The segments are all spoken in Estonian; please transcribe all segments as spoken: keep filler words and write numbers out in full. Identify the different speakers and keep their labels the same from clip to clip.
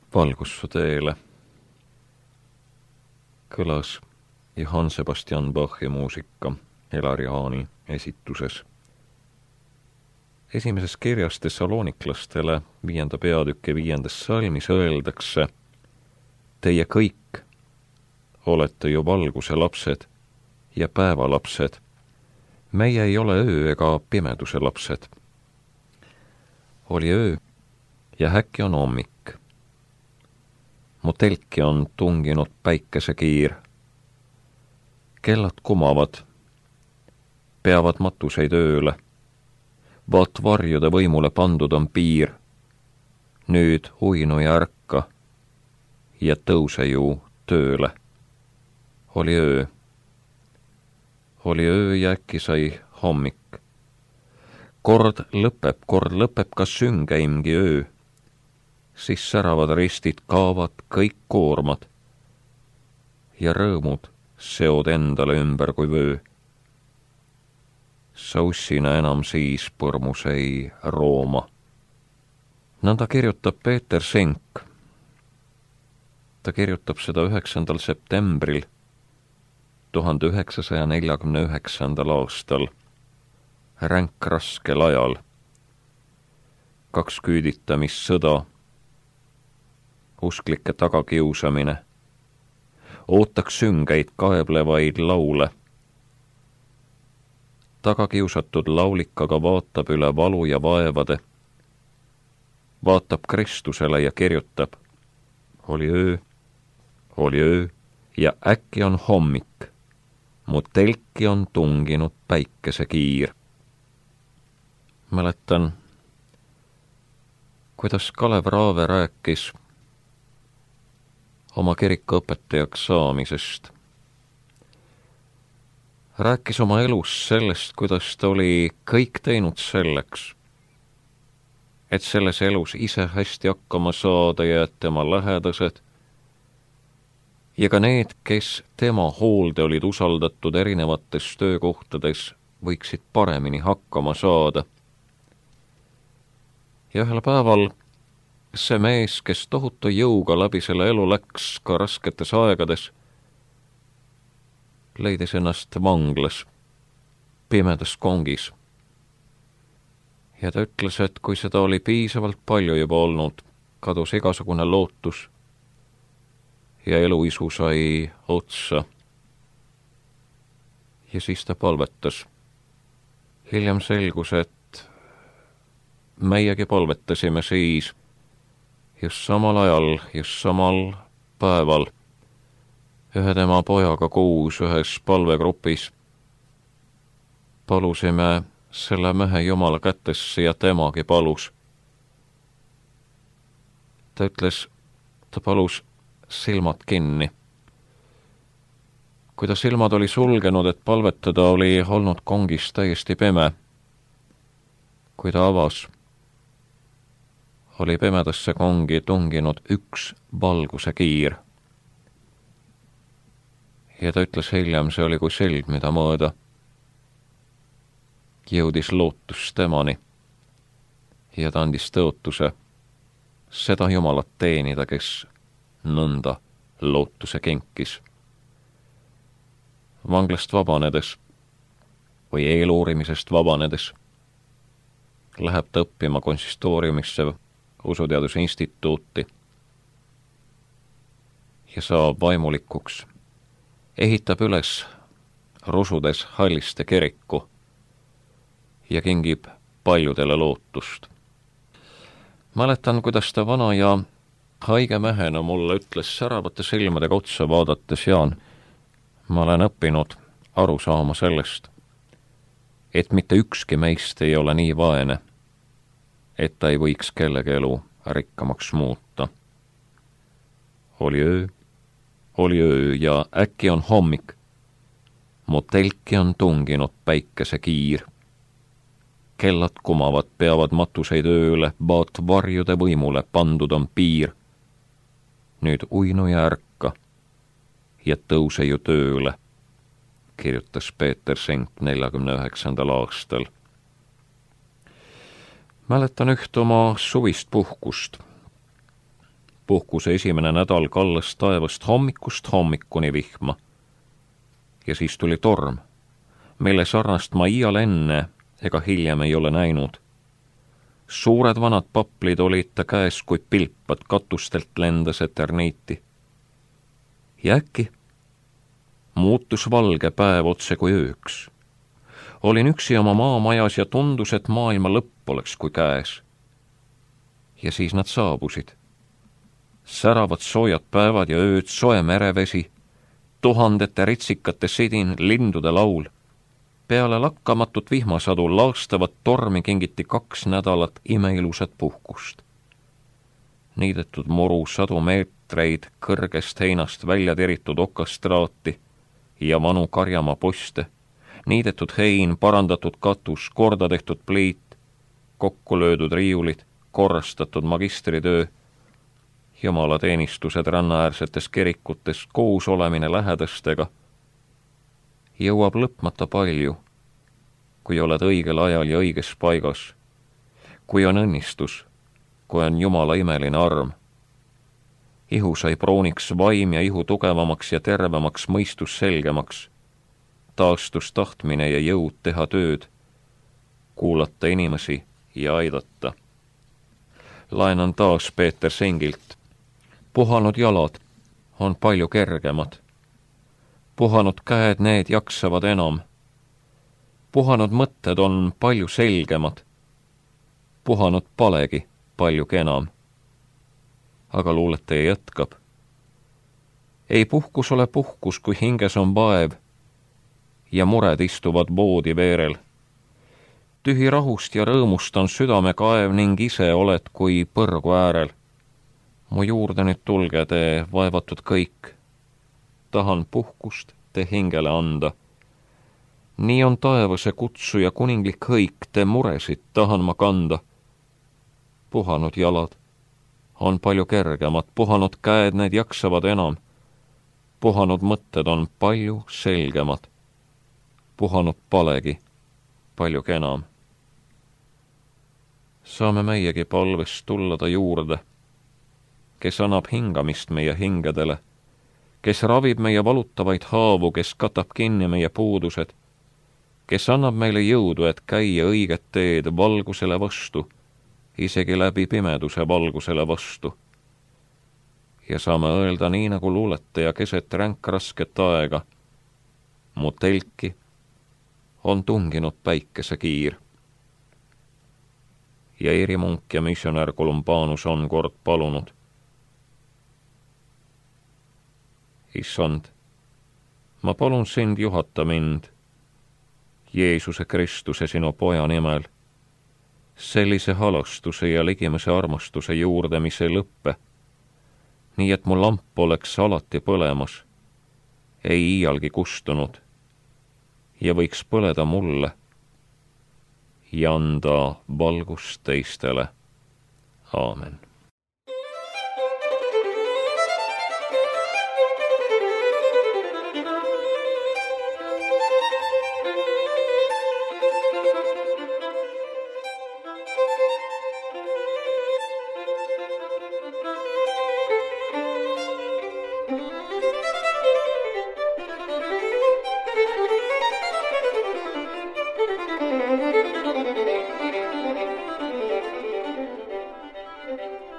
Speaker 1: Valgus su teele kõlas Johann Sebastian Bachi muusika Elari Haani esituses. Esimeses kirjas Thessaloniklastele viienda peatüki viiendas salmis öeldakse: Teie kõik olete ju valguse lapsed ja päevalapsed. Meie ei ole öö ega pimeduse lapsed. Oli öö ja äkki on hommik. Mu telki on tunginud päikesekiir. Kellad kumavad, peavad matuseid ööle. Vaat varjude võimule pandud on piir. Nüüd uinu ja ärka ja tõuse ju tööle. Oli öö. Oli öö ja äkki sai hommik. Kord lõpeb, kord lõpeb ka süngeimgi öö. Siis säravad ristid, kaavad kõik koormad ja rõõmud seod endale ümber kui vöö. Saussina enam siis põrmus ei rooma. Nõnda kirjutab Peeter Senk. Ta kirjutab seda üheksandal septembril tuhande üheksasaja neljakümne üheksandal aastal, ränk raskel ajal. Kaks küüditamissõda, usklike tagakiusamine, ootaks süngeid kaeblevaid laule. Tagakiusatud laulik aga vaatab üle valu ja vaevade, vaatab Kristusele ja kirjutab: Oli öö, oli öö ja äkki on hommik. Mu telki on tunginud päikesekiir. Mäletan, kuidas Kalev Raave rääkis oma kirikuõpetajaks saamisest. Rääkis oma elus sellest, kuidas ta oli kõik teinud selleks, et selles elus ise hästi hakkama saada ja et tema lähedased ja ka need, kes tema hoolde olid usaldatud erinevates töökohtades, võiksid paremini hakkama saada. Ja ühel päeval see mees, kes tohutu jõuga läbi selle elu läks ka rasketes aegades, leidis ennast vanglas, pimedas kongis. Ja ta ütles, et kui seda oli piisavalt palju juba olnud, kadus igasugune lootus ja eluisu sai otsa. Ja siis ta palvetas. Hiljem selgus, et meiegi palvetasime siis, just samal ajal, just samal päeval, ühe tema pojaga koos ühes palvegrupis. Palusime selle mehe Jumala kätesse ja temagi palus. Ta ütles, ta palus silmad kinni. Kui ta silmad oli sulgenud, et palvetada, oli olnud kongis täiesti pime. Kui ta avas, oli pimedasse kongi tunginud üks valguse kiir. Ja ta ütles hiljem, see oli kui silm, mida mõõda. Jõudis lootus temani ja ta andis tõotuse seda Jumalat teenida, kes nõnda lootuse kinkis. Vanglast vabanedes või eeluurimisest vabanedes läheb ta õppima konsistooriumisse usuteaduse instituuti ja saab vaimulikuks. Ehitab üles Rusudes Halliste kiriku ja kingib paljudele lootust. Mäletan, kuidas ta vana ja haige mehena mulle ütles säravate silmadega otsa vaadates: Jaan, ma olen õppinud aru saama sellest, et mitte ükski meist ei ole nii vaene, et ta ei võiks kellegi elu rikkamaks muuta. Oli öö, oli öö ja äkki on hommik. Mu telki on tunginud päikesekiir. Kellad kumavad, peavad matuseid ööle, vaat varjude võimule pandud on piir. Nüüd uinu ja ärka ja tõuse ju tööle, kirjutas Peeter Senk neljakümne üheksandal aastal. Mäletan üht oma suvist puhkust. puhkuse esimene nädal kallas taevast hommikust hommikuni vihma. Ja siis tuli torm, mille sarnast ma iial enne ega hiljem ei ole näinud. Suured vanad paplid olid ta käes kui pilpad, katustelt lendas eterniiti. Ja äkki muutus valge päev otse kui ööks. Olin üksi oma maamajas ja tundus, et maailma lõpp oleks kui käes. Ja siis nad saabusid. Säravad soojad päevad ja ööd, soe merevesi, tuhandete ritsikate sidin, lindude laul. Peale lakkamatut vihmasadu laastavat tormi kingiti kaks nädalat imeilusat puhkust. Niidetud moru sadu meetreid kõrgest heinast välja teritud okastraati ja vanu karjamaa poste, niidetud hein, parandatud katus, korda tehtud pliit, kokku löödud riiulid, korrastatud magistritöö, jumalateenistused rannaäärsetes kirikutes, koos olemine lähedastega, jõuab lõpmata palju, kui oled õigel ajal ja õiges paigas, kui on õnnistus, kui on Jumala imeline arm. Ihu sai prooniks vaim ja ihu tugevamaks ja tervemaks, mõistus selgemaks, taastus tahtmine ja jõud teha tööd, kuulata inimesi ja aidata. Laenan taas Peeter Sengilt. Puhanud jalad on palju kergemad. Puhanud käed, need jaksavad enam. Puhanud mõtted on palju selgemad. Puhanud palegi palju kenam. Aga luuletaja jätkab. Ei puhkus ole puhkus, kui hinges on vaev ja mured istuvad voodi veerel. Tühi rahust ja rõõmust on südame kaev ning ise oled kui põrgu äärel. Mu juurde nüüd tulge te vaevatud kõik. Tahan puhkust te hingele anda. Nii on taevase kutsu ja kuninglik hõik, te muresid tahan ma kanda. Puhanud jalad on palju kergemad, puhanud käed, need jaksavad enam. Puhanud mõtted on palju selgemad. Puhanud palegi palju kenam. Saame meiegi palvest tulla ta juurde, kes annab hingamist meie hingedele, kes ravib meie valutavaid haavu, kes katab kinni meie puudused, kes annab meile jõudu, et käia õiget teed valgusele vastu, isegi läbi pimeduse valgusele vastu. Ja saame öelda nii nagu luuletaja keset ränk rasket aega. Mu telki on tunginud päikesekiir. Ja erimunk ja missionär Columbanus on kord palunud. Issand, ma palun sind juhata mind, Jeesuse Kristuse sinu poja nimel, sellise halastuse ja ligimese armastuse juurde, mis ei lõppe, nii et mu lamp oleks alati põlemas, ei iialgi kustunud ja võiks põleda mulle ja anda valgust teistele. Aamen.
Speaker 2: Thank you.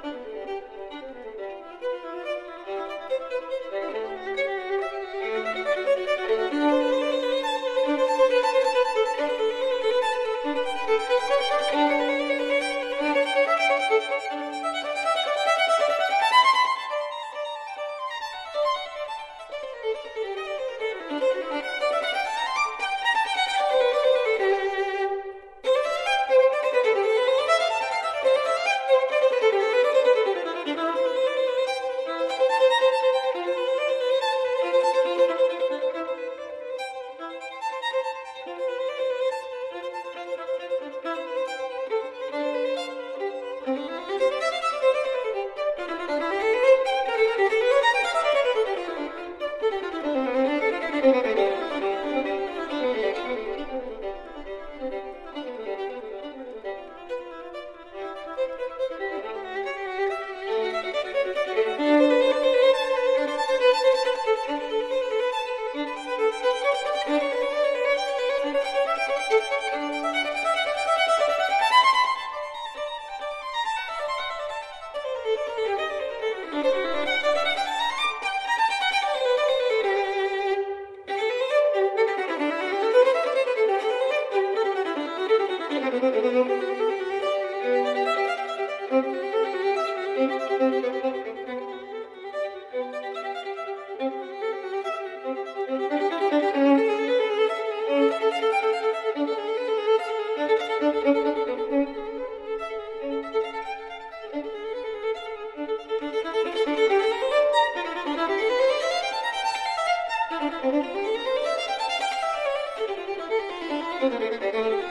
Speaker 2: Thank you.